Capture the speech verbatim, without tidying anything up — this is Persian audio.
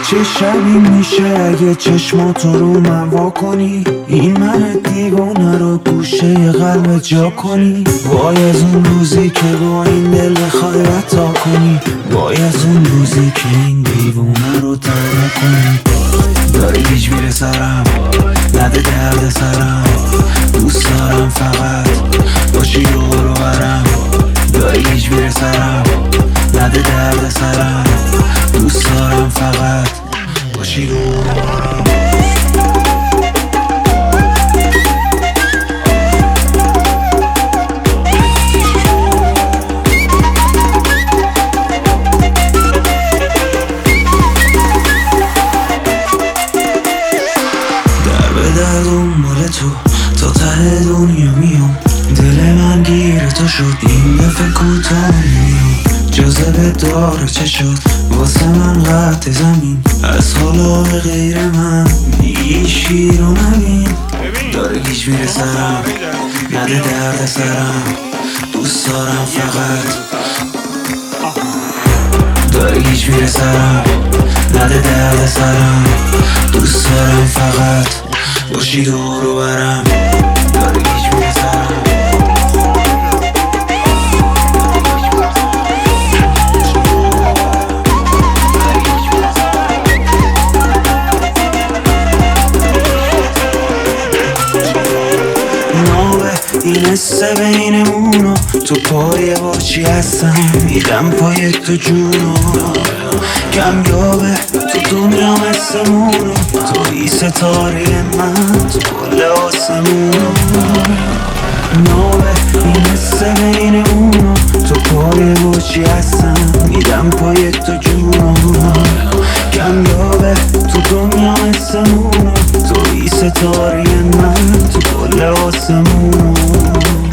چه شبی میشه اگه چشماتو رو من وا کنی، این من دیوانه رو گوشه قلب جا کنی. وای از اون روزی که با این دل بخوای رتا کنی، وای از اون روزی که این دیوانه رو ترک کنی. داری گیج میره سرم، نده درد سرم، دوست دارم فقط باشی دور و برم. داری گیج میره سرم، نده درد سرم، دوست دارم فقط باشی دور و برم. دنبال تو تا ته دنیا میام، دل من گیر تو شد این دفعه کوتاه میام. جاذبه داره چه شد واسه من قطع زمین، از حالا به غیر من دیگه شیر و نبین. داره گیج میره سرم، نده درد سرم، دوست دارم فقط. داره گیج میره سرم، نده درد سرم، دوست دارم فقط باشی دور و برم. داره گیج میره سرم. نابه این حسه بینمونو، تو پای با چی هستم میدم پای تو جونو. کمیابه تو دنیا مثمونو، توی ستاره من تو کل آسمونو. نابه این حسه بینمونو، تو پای با چی هستم میدم پای تو جونو. کمیابه تو دنیا مثمونو، توی ستاره من تو کل آسمونو.